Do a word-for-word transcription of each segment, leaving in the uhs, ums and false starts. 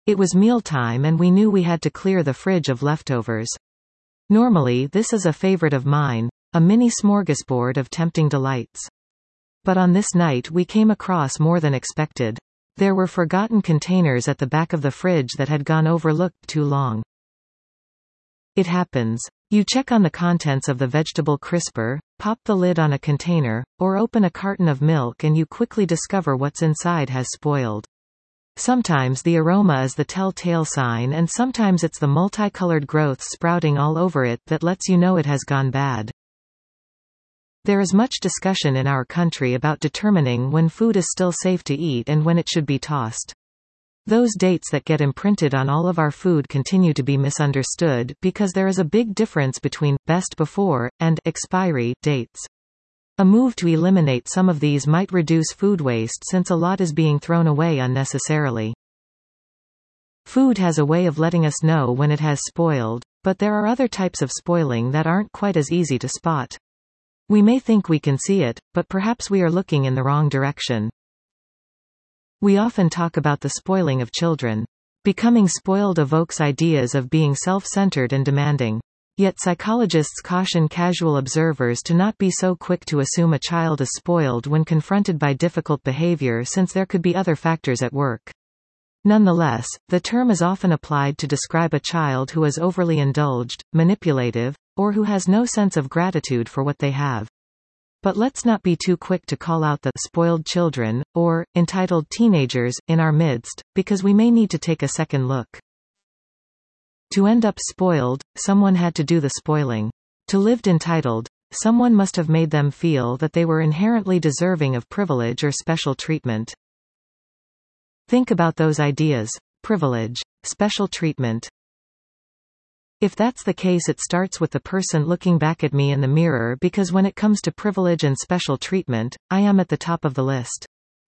It was mealtime and we knew we had to clear the fridge of leftovers. Normally this is a favorite of mine, a mini smorgasbord of tempting delights. But on this night we came across more than expected. There were forgotten containers at the back of the fridge that had gone overlooked too long. It happens. You check on the contents of the vegetable crisper, pop the lid on a container, or open a carton of milk and you quickly discover what's inside has spoiled. Sometimes the aroma is the telltale sign and sometimes it's the multicolored growths sprouting all over it that lets you know it has gone bad. There is much discussion in our country about determining when food is still safe to eat and when it should be tossed. Those dates that get imprinted on all of our food continue to be misunderstood because there is a big difference between best before and expiry dates. A move to eliminate some of these might reduce food waste since a lot is being thrown away unnecessarily. Food has a way of letting us know when it has spoiled, but there are other types of spoiling that aren't quite as easy to spot. We may think we can see it, but perhaps we are looking in the wrong direction. We often talk about the spoiling of children. Becoming spoiled evokes ideas of being self-centered and demanding. Yet psychologists caution casual observers to not be so quick to assume a child is spoiled when confronted by difficult behavior since there could be other factors at work. Nonetheless, the term is often applied to describe a child who is overly indulged, manipulative, or who has no sense of gratitude for what they have. But let's not be too quick to call out the spoiled children, or entitled teenagers, in our midst, because we may need to take a second look. To end up spoiled, someone had to do the spoiling. To live entitled, someone must have made them feel that they were inherently deserving of privilege or special treatment. Think about those ideas. Privilege, special treatment. If that's the case, it starts with the person looking back at me in the mirror because when it comes to privilege and special treatment, I am at the top of the list.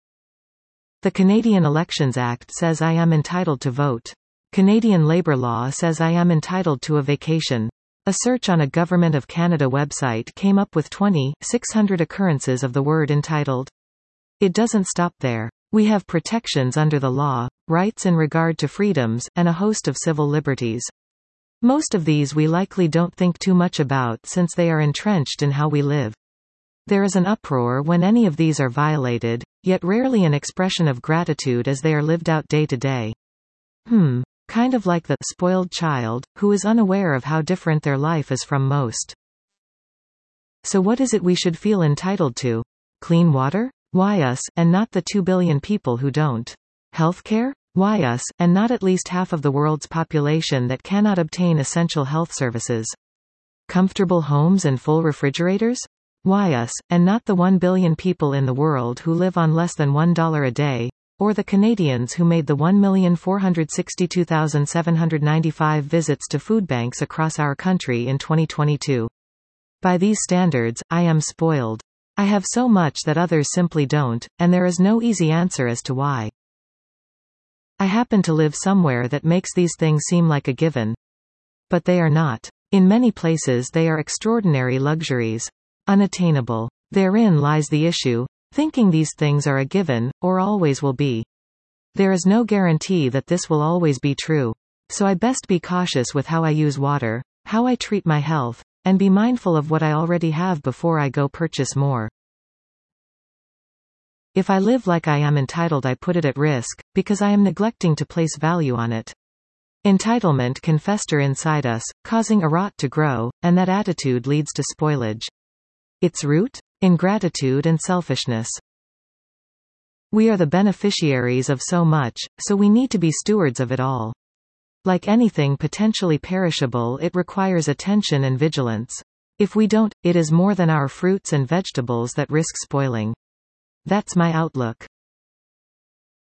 The Canadian Elections Act says I am entitled to vote. Canadian labor law says I am entitled to a vacation. A search on a Government of Canada website came up with twenty thousand six hundred occurrences of the word entitled. It doesn't stop there. We have protections under the law, rights in regard to freedoms, and a host of civil liberties. Most of these we likely don't think too much about since they are entrenched in how we live. There is an uproar when any of these are violated, yet rarely an expression of gratitude as they are lived out day to day. Hmm. Kind of like the spoiled child, who is unaware of how different their life is from most. So what is it we should feel entitled to? Clean water? Why us, and not the two billion people who don't? Healthcare? Why us, and not at least half of the world's population that cannot obtain essential health services? Comfortable homes and full refrigerators? Why us, and not the one billion people in the world who live on less than one dollar a day, or the Canadians who made the one million four hundred sixty-two thousand seven hundred ninety-five visits to food banks across our country in twenty twenty-two. By these standards, I am spoiled. I have so much that others simply don't, and there is no easy answer as to why. I happen to live somewhere that makes these things seem like a given. But they are not. In many places they are extraordinary luxuries. Unattainable. Therein lies the issue, thinking these things are a given, or always will be. There is no guarantee that this will always be true. So I best be cautious with how I use water, how I treat my health, and be mindful of what I already have before I go purchase more. If I live like I am entitled, I put it at risk, because I am neglecting to place value on it. Entitlement can fester inside us, causing a rot to grow, and that attitude leads to spoilage. Its root? Ingratitude and selfishness. We are the beneficiaries of so much, so we need to be stewards of it all. Like anything potentially perishable, it requires attention and vigilance. If we don't, it is more than our fruits and vegetables that risk spoiling. That's my outlook.